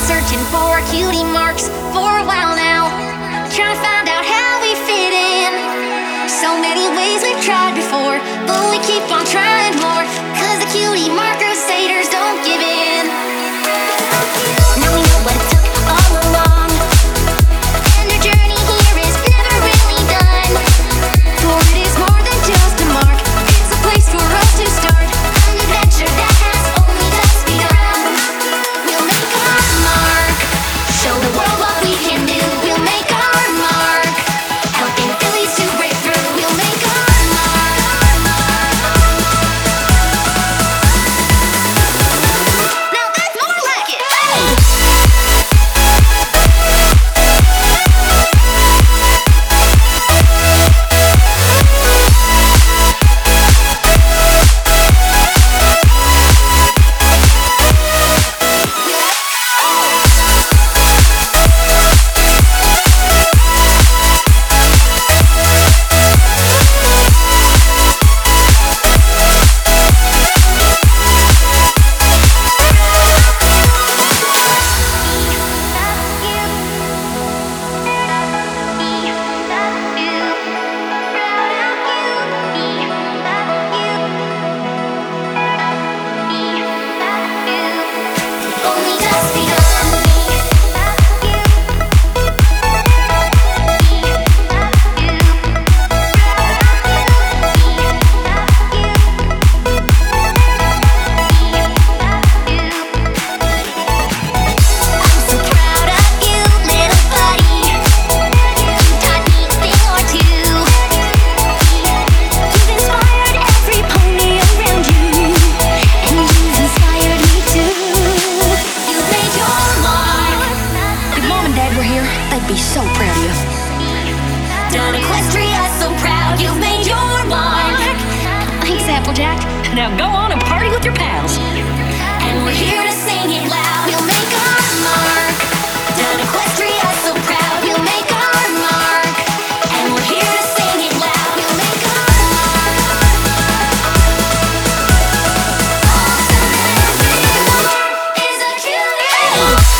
searching for cutie marks for a while now, trying to find out how we fit in. So many ways we've tried before, but we keep on trying more, 'cause the cutie mark crusaders don't give in. Now we know what it took all along, and our journey here is never really done. For it is more than just a mark, it's a place for us to start an adventure that has only just begun. We'll make our mark, show the world what we can do. We'll make our mark, helping Phillies to break through. We'll make our mark. Now that's more like it. Only just begun. I'm so proud of you, little buddy. You taught me a thing or two. You've inspired every pony around you, and you've inspired me too. You've made your mark. If Mom and Dad were here, they'd be so proud of you. Done Equestria so proud. You've made your mark. Thanks, Applejack. Now go on and party with your pals. And we're here to sing it loud. We'll make our mark. Done Equestria so proud. We'll make our mark. And we're here to sing it loud. We'll make our mark. Awesome and real is a cutie.